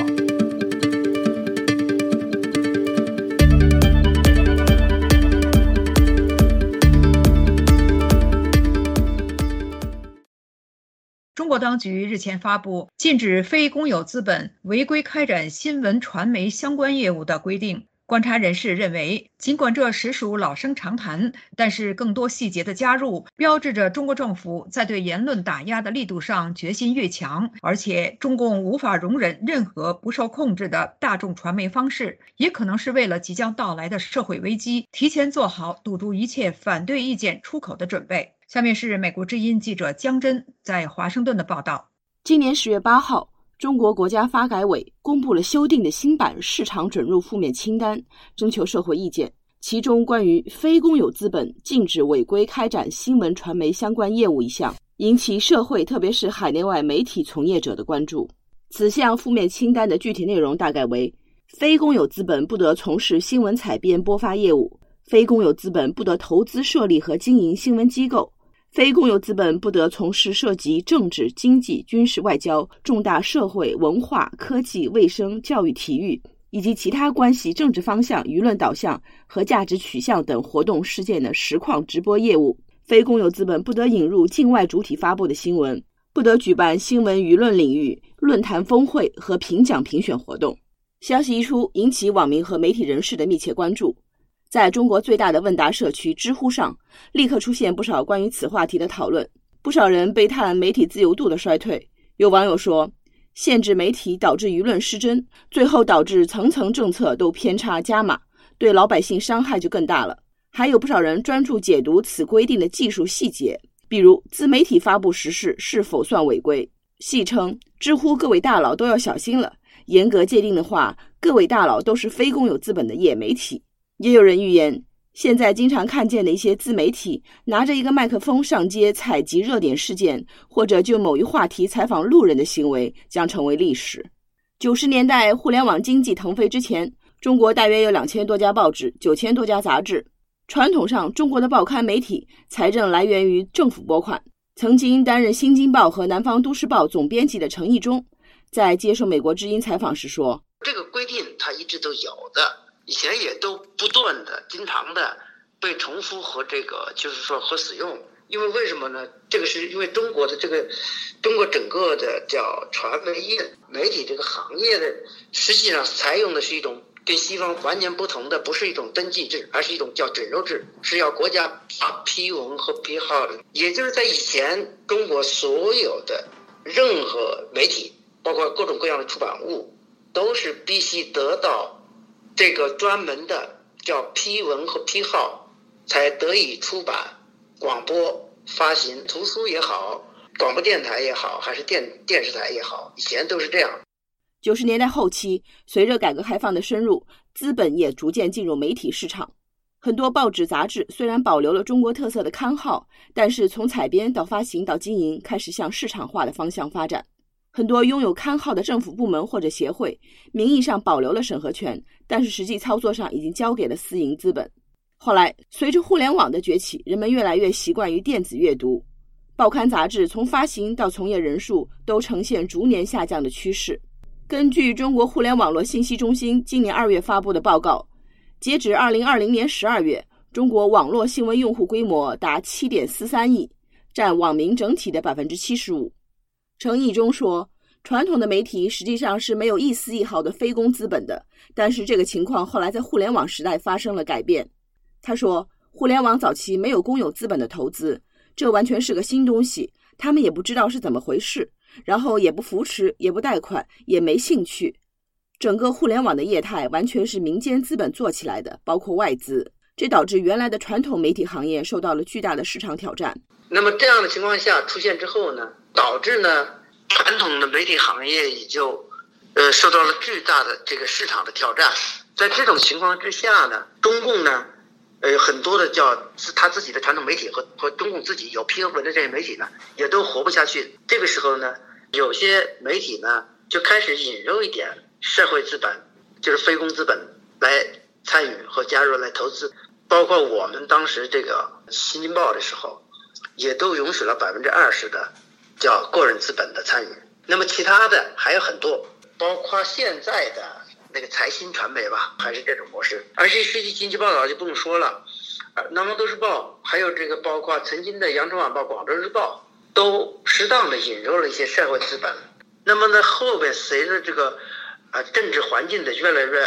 中国当局日前发布禁止非公有资本违规开展新闻传媒相关业务的规定， 观察人士认为，尽管这实属老生常谈，但是更多细节的加入，标志着中国政府在对言论打压的力度上决心越强，而且中共无法容忍任何不受控制的大众传媒方式，也可能是为了即将到来的社会危机，提前做好堵住一切反对意见出口的准备。下面是美国之音记者江真在华盛顿的报道。 今年十月八号，中国国家发改委公布了修订的新版市场准入负面清单，征求社会意见。其中关于非公有资本禁止违规开展新闻传媒相关业务一项，引起社会特别是海内外媒体从业者的关注。此项负面清单的具体内容大概为：非公有资本不得从事新闻采编播发业务，非公有资本不得投资设立和经营新闻机构，非公有资本不得从事涉及政治、经济、军事、外交、重大社会、文化、科技、卫生、教育、体育以及其他关系政治方向、舆论导向和价值取向等活动事件的实况直播业务。非公有资本不得引入境外主体发布的新闻，不得举办新闻舆论领域论坛峰会和评奖评选活动。消息一出，引起网民和媒体人士的密切关注。在中国最大的问答社区知乎上，立刻出现不少关于此话题的讨论。不少人悲叹媒体自由度的衰退。有网友说，限制媒体导致舆论失真，最后导致层层政策都偏差加码，对老百姓伤害就更大了。还有不少人专注解读此规定的技术细节，比如自媒体发布时事是否算违规。戏称知乎各位大佬都要小心了，严格界定的话，各位大佬都是非公有资本的野媒体。也有人预言，现在经常看见的一些自媒体拿着一个麦克风上街采集热点事件，或者就某一话题采访路人的行为将成为历史。九十年代互联网经济腾飞之前，中国大约有两千多家报纸、九千多家杂志。传统上，中国的报刊媒体财政来源于政府拨款。曾经担任《新京报》和《南方都市报》总编辑的程毅中，在接受美国之音采访时说：“ 这个规定它一直都有的。”以前也都不断的、经常的被重复和这个，就是说和使用。因为为什么呢？这个是因为中国的这个，中国整个的叫传媒业、媒体这个行业的，实际上采用的是一种跟西方完全不同的，不是一种登记制，而是一种叫准入制，是要国家批文和批号的。也就是在以前，中国所有的任何媒体，包括各种各样的出版物，都是必须得到这个专门的叫批文和批号才得以出版、广播、发行，图书也好，广播电台也好，还是电电视台也好，以前都是这样。 九十年代后期，随着改革开放的深入，资本也逐渐进入媒体市场。很多报纸杂志虽然保留了中国特色的刊号，但是从采编到发行到经营，开始向市场化的方向发展。很多拥有刊号的政府部门或者协会，名义上保留了审核权，但是实际操作上已经交给了私营资本。后来，随着互联网的崛起，人们越来越习惯于电子阅读，报刊杂志从发行到从业人数都呈现逐年下降的趋势。根据中国互联网络信息中心今年二月发布的报告，截止二零二零年十二月，中国网络新闻用户规模达 七点四三亿，占网民整体的 百分之七十五。程毅中说，传统的媒体实际上是没有一丝一毫的非公资本的，但是这个情况后来在互联网时代发生了改变。他说，互联网早期没有公有资本的投资，这完全是个新东西，他们也不知道是怎么回事，然后也不扶持，也不贷款，也没兴趣。整个互联网的业态完全是民间资本做起来的，包括外资，这导致原来的传统媒体行业受到了巨大的市场挑战。 那么这样的情况下出现之后呢，导致呢传统的媒体行业也就呃受到了巨大的这个市场的挑战。在这种情况之下呢，中共呢呃很多的叫是他自己的传统媒体和和中共自己有批文的这些媒体呢也都活不下去。这个时候呢，有些媒体呢就开始引入一点社会资本，就是非公资本来参与和加入来投资。包括我们当时这个新京报的时候，也都允许了百分之二十的叫个人资本的参与。那么其他的还有很多，包括现在的那个财新传媒吧，还是这种模式。而且世纪经济报道就不用说了，南方都市报，还有这个包括曾经的羊城晚报、广州日报，都适当的引入了一些社会资本。那么呢，后边随着这个呃政治环境的越来越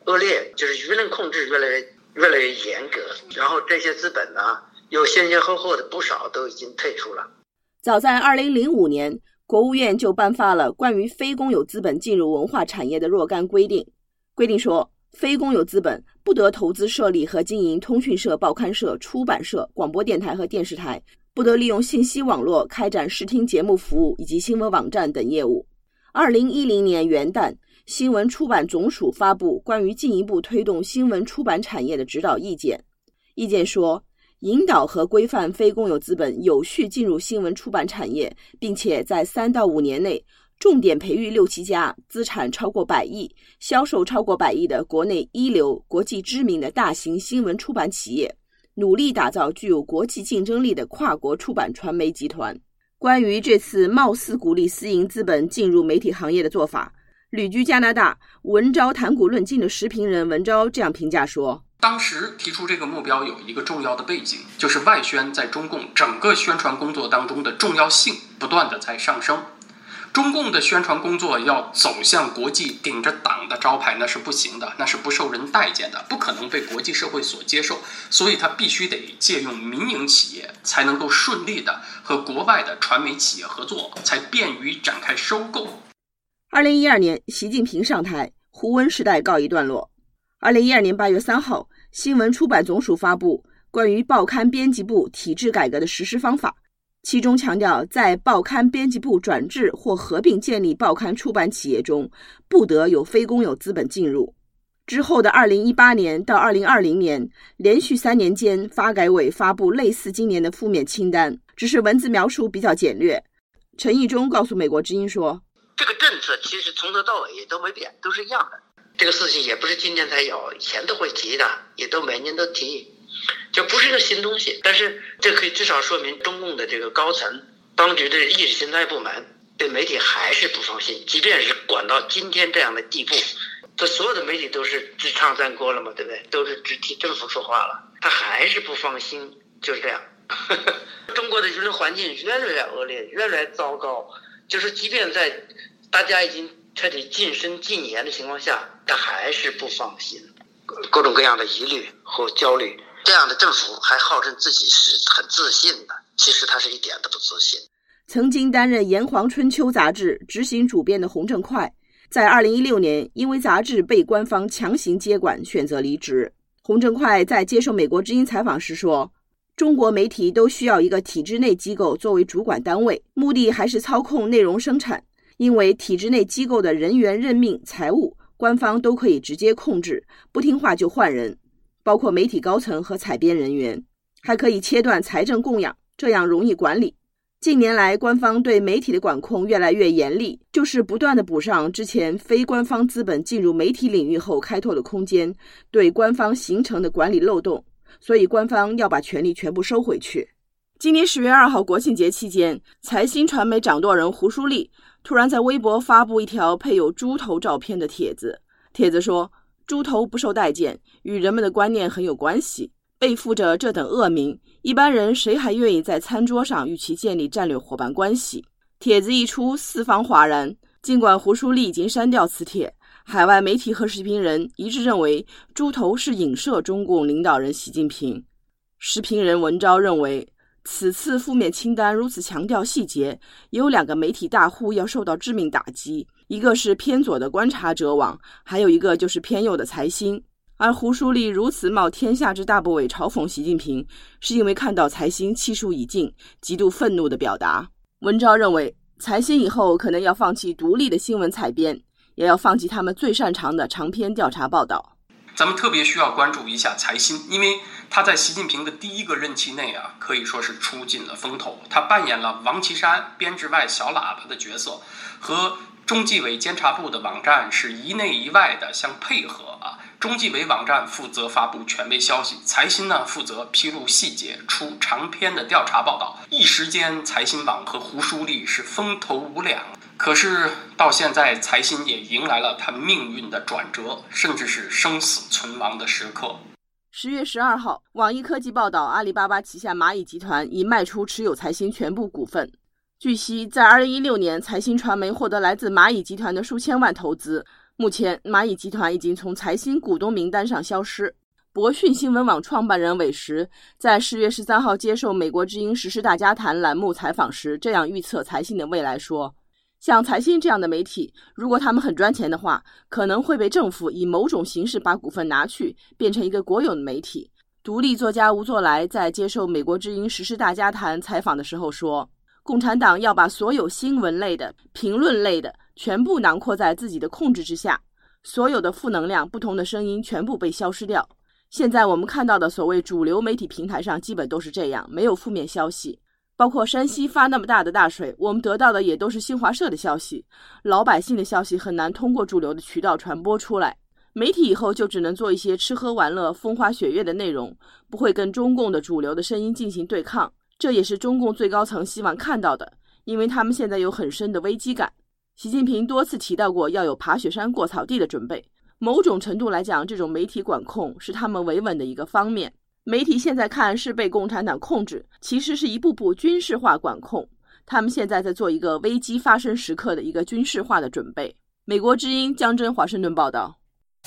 恶劣，就是舆论控制越来越越来越严格，然后这些资本呢，有先先后后的不少都已经退出了。 早在二零零五年，国务院就颁发了关于非公有资本进入文化产业的若干规定，规定说，非公有资本不得投资设立和经营通讯社、报刊社、出版社、广播电台和电视台，不得利用信息网络开展视听节目服务以及新闻网站等业务。二零一零年元旦，新闻出版总署发布关于进一步推动新闻出版产业的指导意见。意见说，引导和规范非公有资本有序进入新闻出版产业，并且在三到五年内重点培育六七家资产超过百亿、销售超过百亿的国内一流、国际知名的大型新闻出版企业，努力打造具有国际竞争力的跨国出版传媒集团。关于这次貌似鼓励私营资本进入媒体行业的做法，旅居加拿大、文昭谈古论今的时评人文昭这样评价说， 当时提出这个目标有一个重要的背景，就是外宣在中共整个宣传工作当中的重要性不断的在上升。中共的宣传工作要走向国际，顶着党的招牌那是不行的，那是不受人待见的，不可能被国际社会所接受，所以他必须得借用民营企业，才能够顺利的和国外的传媒企业合作，才便于展开收购。 二零一二年，习近平上台，胡温时代告一段落。二零一二年八月三号，新闻出版总署发布关于报刊编辑部体制改革的实施方法，其中强调，在报刊编辑部转制或合并建立报刊出版企业中，不得有非公有资本进入。之后的二零一八年到二零二零年，连续三年间，发改委发布类似今年的负面清单，只是文字描述比较简略。陈义忠告诉美国之音说， 这个政策其实从头到尾也都没变，都是一样的。这个事情也不是今天才有，以前都会提的，也都每年都提，就不是个新东西。但是这可以至少说明中共的这个高层当局的意识形态部门对媒体还是不放心，即便是管到今天这样的地步，这所有的媒体都是直唱三锅了嘛，对不对？都是直替政府说话了，他还是不放心，就是这样。中国的舆论环境越来越恶劣，越来越糟糕，就是即便在大家已经彻底晋升禁言的情况下，他还是不放心，各种各样的疑虑和焦虑。这样的政府还号称自己是很自信的，其实他是一点都不自信。 曾经担任《炎黄春秋》杂志执行主编的洪正快，在二零一六年因为杂志被官方强行接管，选择离职。洪正快在接受美国之音采访时说，中国媒体都需要一个体制内机构作为主管单位，目的还是操控内容生产，因为体制内机构的人员任命、财务，官方都可以直接控制，不听话就换人，包括媒体高层和采编人员，还可以切断财政供养，这样容易管理。近年来，官方对媒体的管控越来越严厉，就是不断地补上之前非官方资本进入媒体领域后开拓的空间，对官方形成的管理漏洞，所以官方要把权力全部收回去。今年十月二号国庆节期间，财新传媒掌舵人胡舒立突然在微博发布一条配有猪头照片的帖子，帖子说，猪头不受待见，与人们的观念很有关系，背负着这等恶名，一般人谁还愿意在餐桌上与其建立战略伙伴关系？帖子一出，四方哗然。尽管胡舒立已经删掉此帖，海外媒体和时评人一致认为猪头是影射中共领导人习近平。时评人文昭认为，此次负面清单如此强调细节，有两个媒体大户要受到致命打击，一个是偏左的观察者网，还有一个就是偏右的财新。而胡舒立如此冒天下之大不韪嘲讽习近平，是因为看到财新气数已尽，极度愤怒的表达。文昭认为，财新以后可能要放弃独立的新闻采编，也要放弃他们最擅长的长篇调查报道。 咱们特别需要关注一下财新，因为他在习近平的第一个任期内啊，可以说是出尽了风头。他扮演了王岐山编制外小喇叭的角色，和中纪委监察部的网站是一内一外的相配合啊。中纪委网站负责发布权威消息，财新呢负责披露细节，出长篇的调查报道。一时间，财新网和胡舒立是风头无两。可是到现在，财新也迎来了他命运的转折，甚至是生死存亡的时刻。 十月十二号，网易科技报道，阿里巴巴旗下蚂蚁集团已卖出持有财新全部股份。据悉，在二零一六年，财新传媒获得来自蚂蚁集团的数千万投资， 目前，蚂蚁集团已经从财新股东名单上消失。博讯新闻网创办人韦石在十月十三号接受美国之音时事大家谈栏目采访时，这样预测财新的未来说，像财新这样的媒体，如果他们很赚钱的话，可能会被政府以某种形式把股份拿去，变成一个国有的媒体。独立作家吴作来在接受美国之音时事大家谈采访的时候说，共产党要把所有新闻类的、评论类的全部囊括在自己的控制之下，所有的负能量、不同的声音全部被消失掉。现在我们看到的所谓主流媒体平台上基本都是这样，没有负面消息。包括山西发那么大的大水，我们得到的也都是新华社的消息，老百姓的消息很难通过主流的渠道传播出来。媒体以后就只能做一些吃喝玩乐、风花雪月的内容，不会跟中共的主流的声音进行对抗，这也是中共最高层希望看到的，因为他们现在有很深的危机感。习近平多次提到过要有爬雪山过草地的准备，某种程度来讲，这种媒体管控是他们维稳的一个方面。媒体现在看是被共产党控制，其实是一步步军事化管控。他们现在在做一个危机发生时刻的一个军事化的准备。美国之音江真华盛顿报道。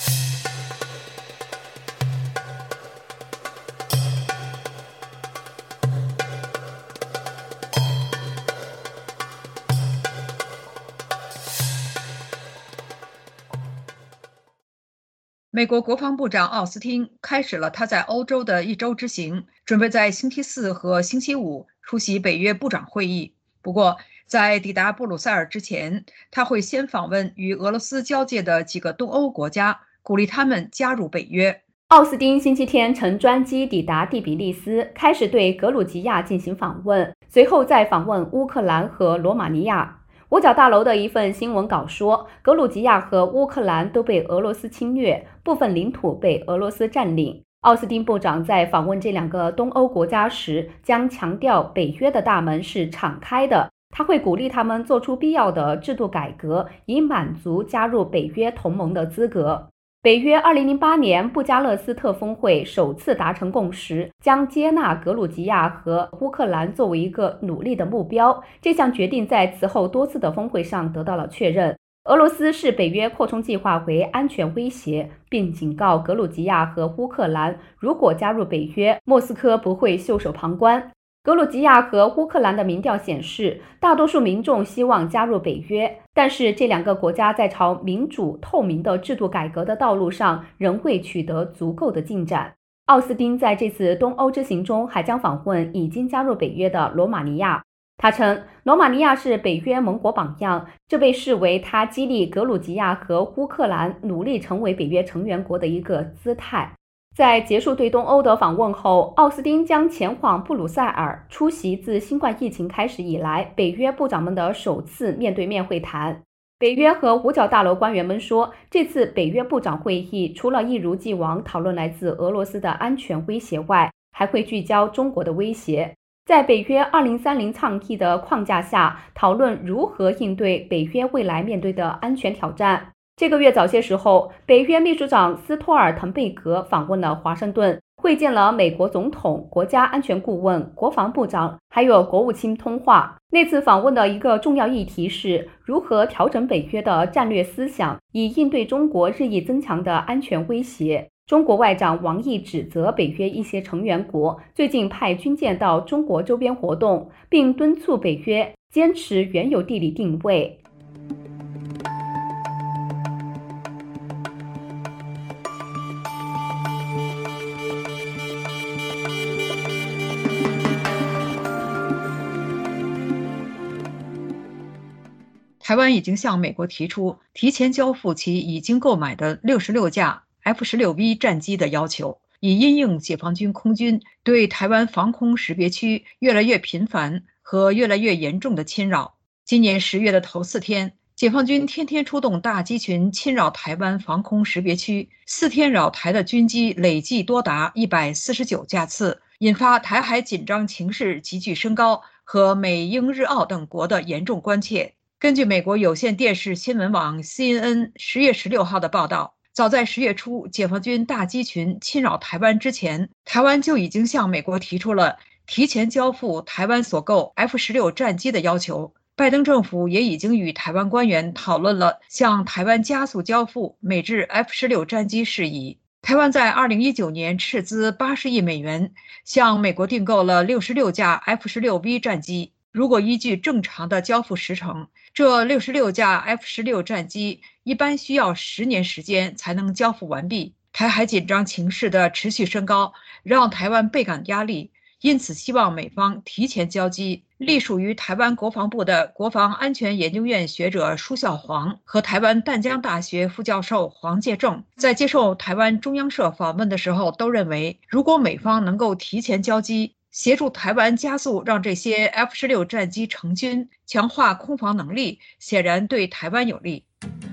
美国国防部长奥斯汀开始了他在欧洲的一周之行，准备在星期四和星期五出席北约部长会议。不过，在抵达布鲁塞尔之前，他会先访问与俄罗斯交界的几个东欧国家，鼓励他们加入北约。 奥斯汀星期天乘专机抵达第比利斯，开始对格鲁吉亚进行访问，随后再访问乌克兰和罗马尼亚。五角大楼的一份新闻稿说，格鲁吉亚和乌克兰都被俄罗斯侵略，部分领土被俄罗斯占领。奥斯汀部长在访问这两个东欧国家时，将强调北约的大门是敞开的，他会鼓励他们做出必要的制度改革，以满足加入北约同盟的资格。北约二零零八年布加勒斯特峰会首次达成共识，将接纳格鲁吉亚和乌克兰作为一个努力的目标。这项决定在此后多次的峰会上得到了确认。俄罗斯视北约扩充计划为安全威胁，并警告格鲁吉亚和乌克兰，如果加入北约，莫斯科不会袖手旁观。格鲁吉亚和乌克兰的民调显示，大多数民众希望加入北约，但是这两个国家在朝民主透明的制度改革的道路上仍未取得足够的进展。奥斯汀在这次东欧之行中还将访问已经加入北约的罗马尼亚。他称，罗马尼亚是北约盟国榜样，这被视为他激励格鲁吉亚和乌克兰努力成为北约成员国的一个姿态。在结束对东欧的访问后，奥斯汀将前往布鲁塞尔出席自新冠疫情开始以来北约部长们的首次面对面会谈。北约和五角大楼官员们说，这次北约部长会议除了一如既往讨论来自俄罗斯的安全威胁外，还会聚焦中国的威胁，在北约二零三零倡议的框架下讨论如何应对北约未来面对的安全挑战。这个月早些时候，北约秘书长斯托尔滕贝格访问了华盛顿，会见了美国总统、国家安全顾问、国防部长，还有国务卿通话。那次访问的一个重要议题是如何调整北约的战略思想，以应对中国日益增强的安全威胁。中国外长王毅指责北约一些成员国最近派军舰到中国周边活动，并敦促北约坚持原有地理定位。 台湾已经向美国提出提前交付其已经购买的六十六架 F 十六 V 战机的要求，以因应解放军空军对台湾防空识别区越来越频繁和越来越严重的侵扰。今年十月的头四天，解放军天天出动大机群侵扰台湾防空识别区，四天扰台的军机累计多达一百四十九架次，引发台海紧张情势急剧升高和美英日澳等国的严重关切。根据美国有线电视新闻网 C N N 十月十六号的报道，早在十月初解放军大机群侵扰台湾之前，台湾就已经向美国提出了提前交付台湾所购 F 十六 战机的要求。 拜登政府也已经与台湾官员讨论了向台湾加速交付美制 F 十六 战机事宜。台湾在二零一九年斥资八十亿美元向美国订购了六十六架 F 十六 V 战机。如果依据正常的交付时程，这六十六架 F 十六 战机一般需要十年时间才能交付完毕。台海紧张情势的持续升高，让台湾倍感压力，因此希望美方提前交机。隶属于台湾国防部的国防安全研究院学者舒孝煌和台湾淡江大学副教授黄介正在接受台湾中央社访问的时候都认为，如果美方能够提前交机，协助台湾加速让这些 F 十六 战机成军，强化空防能力，显然对台湾有利。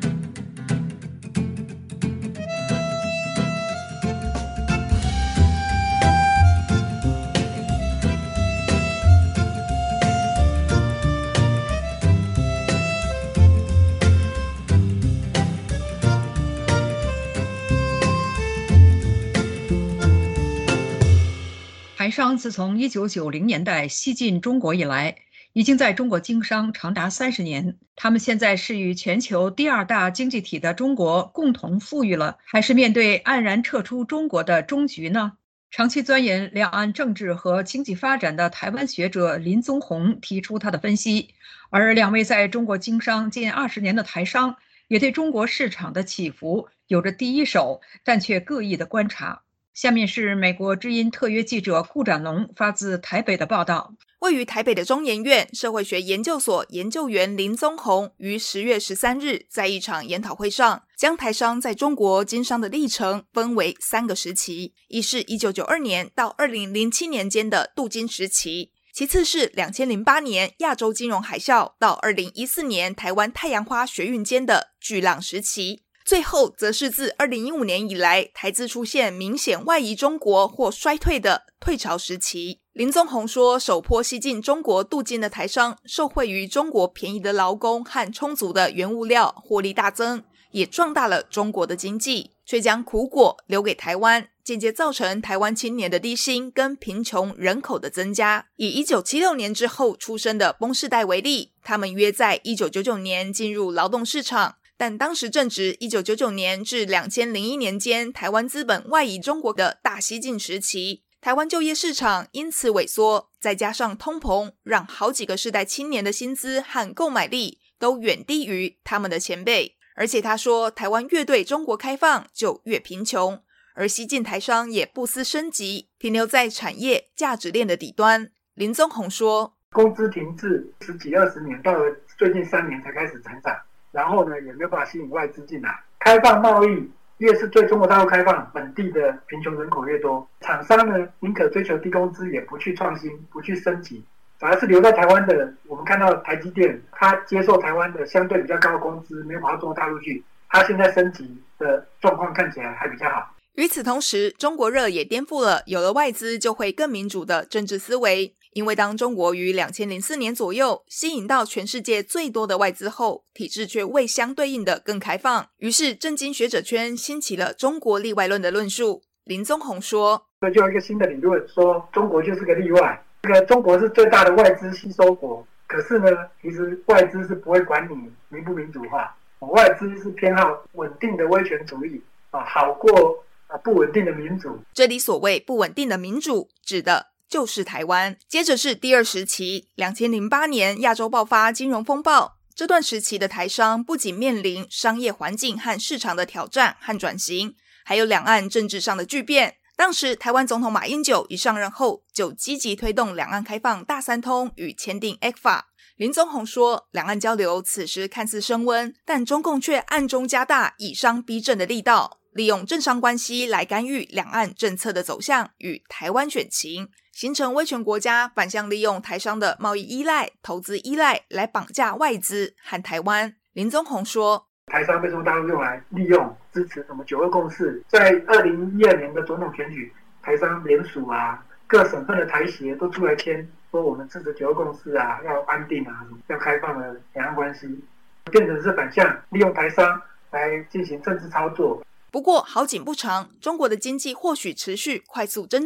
台商自从一九九零年代西进中国以来，已经在中国经商长达三十年。他们现在是与全球第二大经济体的中国共同富裕了，还是面对黯然撤出中国的终局呢？长期钻研两岸政治和经济发展的台湾学者林宗宏提出他的分析，而两位在中国经商近二十年的台商也对中国市场的起伏有着第一手但却各异的观察。下面是美国之音特约记者顾展龙发自台北的报道。 位于台北的中研院社会学研究所研究员林宗宏于十月十三日在一场研讨会上，将台商在中国经商的历程分为三个时期，一是一九九二年到二零零七年间的镀金时期，其次是两千零八年亚洲金融海啸到二零一四年台湾太阳花学运间的巨浪时期，最后则是自二零一五年以来台资出现明显外移中国或衰退的退潮时期。林宗宏说，首波西进中国镀金的台商受惠于中国便宜的劳工和充足的原物料，获利大增，也壮大了中国的经济，却将苦果留给台湾，间接造成台湾青年的低薪跟贫穷人口的增加。以一九七六年之后出生的崩世代为例，他们约在一九九九年进入劳动市场，但当时正值一九九九年至两千零一年间台湾资本外移中国的大西进时期，台湾就业市场因此萎缩，再加上通膨，让好几个世代青年的薪资和购买力都远低于他们的前辈。而且他说，台湾越对中国开放就越贫穷，而西进台商也不思升级，停留在产业价值链的底端。林宗宏说， 工资停滞十几二十年，到了最近三年才开始成长，然后呢也没有办法吸引外资进来，开放贸易越是对中国大陆开放，本地的贫穷人口越多，厂商呢宁可追求低工资，也不去创新，不去升级，反而是留在台湾的。我们看到台积电，他接受台湾的相对比较高的工资，没有跑到中国大陆去，他现在升级的状况看起来还比较好。 与此同时，中国热也颠覆了有了外资就会更民主的政治思维。因为当中国于两千零四年左右吸引到全世界最多的外资后，体制却未相对应的更开放，于是政经学者圈兴起了中国例外论的论述。林宗宏说， 这就有一个新的理论，说中国就是个例外，这个中国是最大的外资吸收国，可是呢其实外资是不会管你民不民主化，外资是偏好稳定的威权主义，好过不稳定的民主。 这里所谓不稳定的民主指的就是台湾。接着是第二时期，两千零八年亚洲爆发金融风暴，这段时期的台商不仅面临商业环境和市场的挑战和转型，还有两岸政治上的巨变。当时台湾总统马英九一上任后，就积极推动两岸开放大三通与签订 E C F A。 林宗宏说，两岸交流此时看似升温，但中共却暗中加大以商逼政的力道，利用政商关系来干预两岸政策的走向与台湾选情，形成威权国家反向利用台商的贸易依赖、投资依赖来绑架外资和台湾。林宗宏说， 台商被中国大陆用来利用支持什么九二共识，在二零一二年的总统选举，台商联署啊，各省份的台协都出来签，说我们支持九二共识啊，要安定啊，要开放的两岸关系，变成是反向利用台商来进行政治操作。 不过好景不长，中国的经济或许持续快速增长，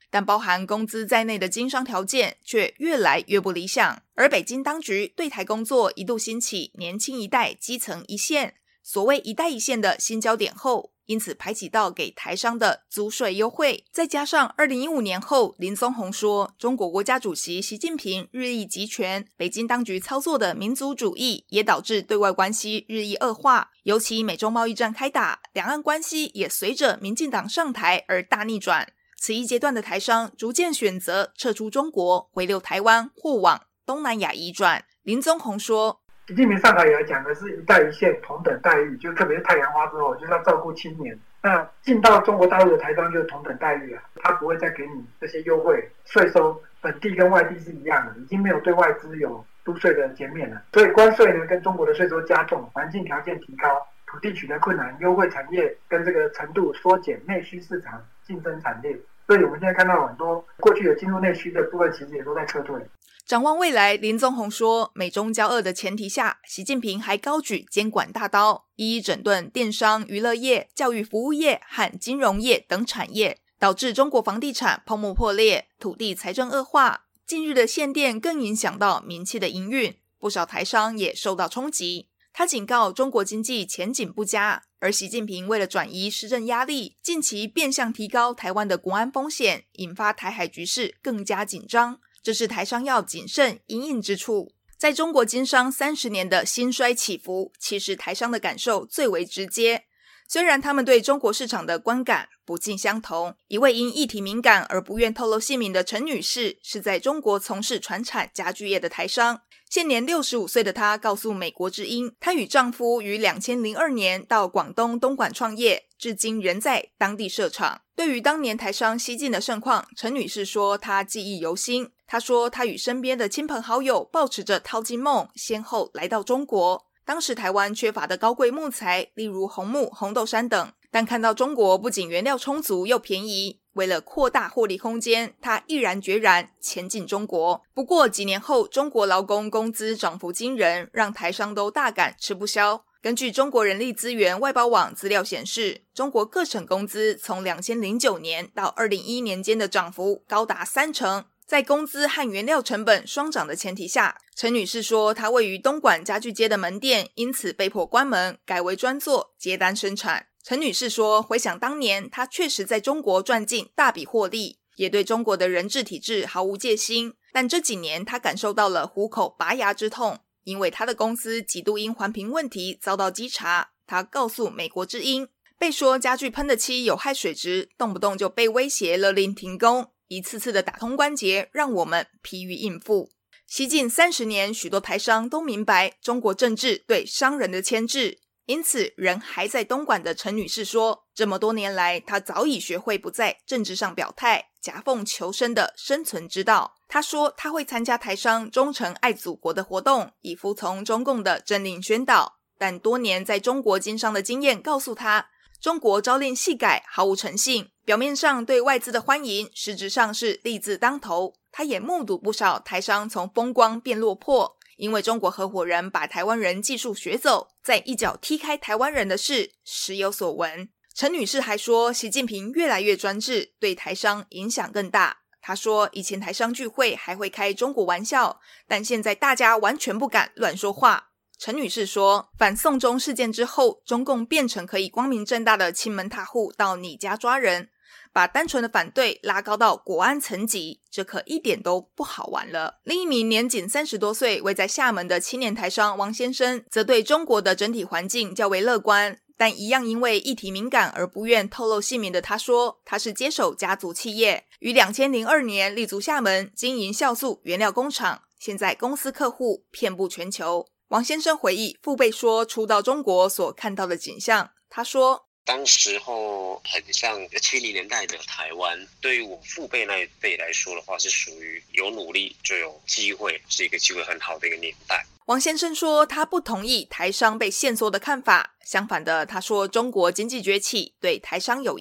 但包含工资在内的经商条件却越来越不理想。而北京当局对台工作一度兴起年轻一代基层一线，所谓一代一线的新焦点后，因此排挤到给台商的租税优惠。再加上二零一五年后林宗宏说中国国家主席习近平日益集权，北京当局操作的民族主义也导致对外关系日益恶化。尤其美中贸易战开打，两岸关系也随着民进党上台而大逆转。此一阶段的台商逐渐选择撤出中国，回流台湾或往东南亚移转。林宗宏说， 习近平上台以来讲的是一代一线同等待遇，就特别是太阳花之后就是要照顾青年，那进到中国大陆的台商就是同等待遇啊，他不会再给你这些优惠，税收本地跟外地是一样的，已经没有对外资有租税的减免了，所以关税呢跟中国的税收加重，环境条件提高，土地取得困难，优惠产业跟这个程度缩减，内需市场竞争惨烈，所以我们现在看到很多过去有进入内需的部分其实也都在撤退。 展望未来，林宗宏说，美中交恶的前提下，习近平还高举监管大刀，一一整顿电商、娱乐业、教育服务业和金融业等产业，导致中国房地产泡沫破裂，土地财政恶化。近日的限电更影响到民企的营运，不少台商也受到冲击。他警告中国经济前景不佳，而习近平为了转移施政压力，近期变相提高台湾的国安风险，引发台海局势更加紧张。这是台商要谨慎因应之处。在中国经商三十年的兴衰起伏，其实台商的感受最为直接。虽然他们对中国市场的观感不尽相同，一位因议题敏感而不愿透露姓名的陈女士，是在中国从事传产家具业的台商。现年六十五岁的她告诉美国之音，她与丈夫于两千零二年到广东东莞创业，至今仍在当地设厂。对于当年台商西进的盛况，陈女士说她记忆犹新。她说她与身边的亲朋好友抱持着淘金梦，先后来到中国。当时台湾缺乏的高贵木材，例如红木、红豆杉等，但看到中国不仅原料充足又便宜，为了扩大获利空间，他毅然决然前进中国。不过几年后，中国劳工工资涨幅惊人，让台商都大感吃不消。根据中国人力资源外包网资料显示，中国各省工资从两千零九年到二零一一年间的涨幅高达三成。在工资和原料成本双涨的前提下，陈女士说她位于东莞家具街的门店因此被迫关门，改为专做接单生产。陈女士说，回想当年她确实在中国赚进大笔获利，也对中国的人治体制毫无戒心，但这几年她感受到了虎口拔牙之痛，因为她的公司几度因环评问题遭到稽查。她告诉美国之音，被说家具喷得漆有害水质，动不动就被威胁勒令停工，一次次的打通关节，让我们疲于应付。西进三十年，许多台商都明白中国政治对商人的牵制，因此人还在东莞的陈女士说，这么多年来，她早已学会不在政治上表态，夹缝求生的生存之道。她说，她会参加台商忠诚爱祖国的活动，以服从中共的政令宣导，但多年在中国经商的经验告诉她，中国朝令夕改，毫无诚信，表面上对外资的欢迎，实质上是利字当头。他也目睹不少台商从风光变落魄，因为中国合伙人把台湾人技术学走，再一脚踢开台湾人的事，时有所闻。陈女士还说，习近平越来越专制，对台商影响更大。她说，以前台商聚会还会开中国玩笑，但现在大家完全不敢乱说话。陈女士说，反送中事件之后，中共变成可以光明正大的亲门踏户到你家抓人，把单纯的反对拉高到国安层级，这可一点都不好玩了。另一名年仅三十多岁位在厦门的青年台商王先生，则对中国的整体环境较为乐观，但一样因为议题敏感而不愿透露姓名的他说，他是接手家族企业，于两千零二年立足厦门，经营酵素原料工厂，现在公司客户遍布全球。王先生回忆父辈说初到中国所看到的景象，他说， 当时候很像七零年代的台湾，对于我父辈那一辈来说的话，是属于有努力就有机会，是一个机会很好的一个年代。 王先生说，他不同意台商被限缩的看法，相反的，他说中国经济崛起对台商有益，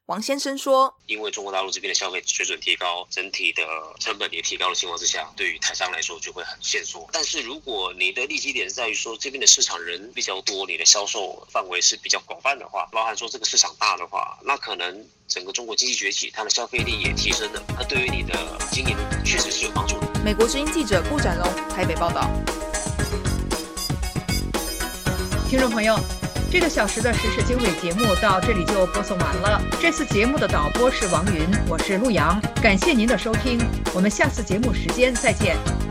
王先生说， 因为中国大陆这边的消费水准提高，整体的成本也提高的情况之下，对于台商来说就会很限缩。但是如果你的利基点是在于说这边的市场人比较多，你的销售范围是比较广泛的话，包含说这个市场大的话，那可能整个中国经济崛起，它的消费力也提升了，那对于你的经营确实是有帮助的。 美国之音记者顾展龙台北报道。 听众朋友，这个小时的时事经纬节目到这里就播送完了。这次节目的导播是王云，我是陆阳，感谢您的收听，我们下次节目时间再见。